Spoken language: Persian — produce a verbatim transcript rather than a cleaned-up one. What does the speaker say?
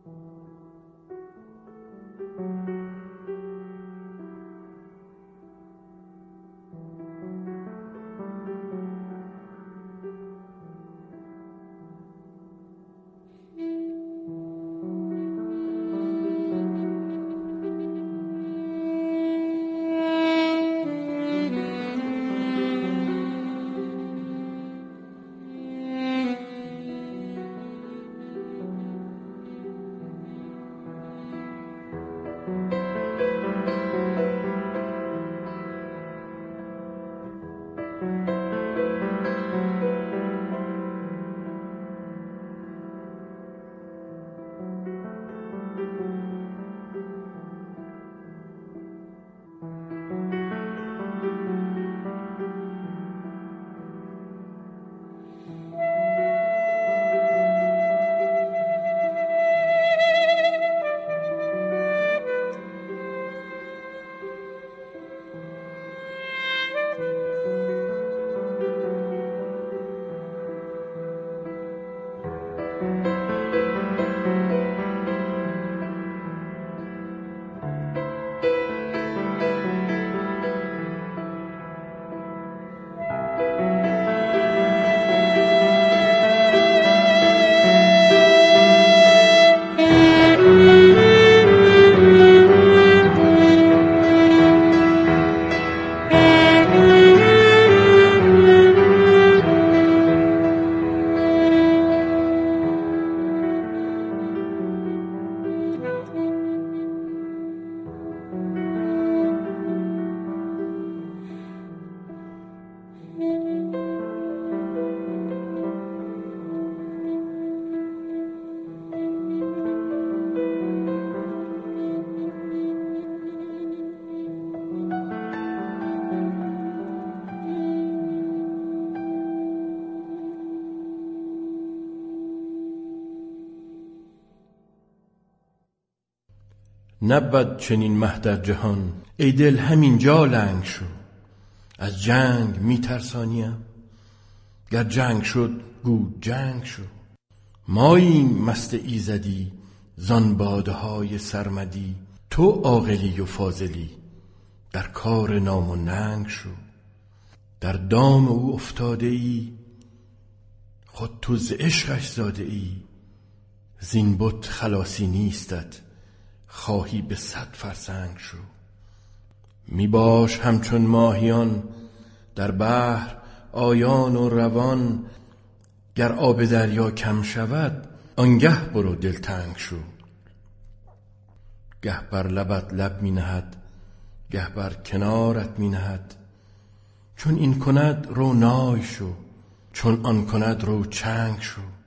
نبود چنین مه در جهان، ای دل همین جا لنگ شو. از جنگ می ترسانیم، گر جنگ شد گو جنگ شو. ماییم مست ایزدی زان باده های سرمدی، تو عاقلی و فاضلی در کار نام و ننگ شو. در دام او افتاده ای، خود تو ز عشقش زاده ای. زین بت خلاصی نیستت، خواهی به صد فرسنگ شو. می باش همچون ماهیان در بحر آیان و روان، گر آب دریا کم شود آنگه برو دلتنگ شو. گه بر لبت لب می نهد، گه بر کنارت می نهد. چون این کند رو نای شو، چون آن کند رو چنگ شو.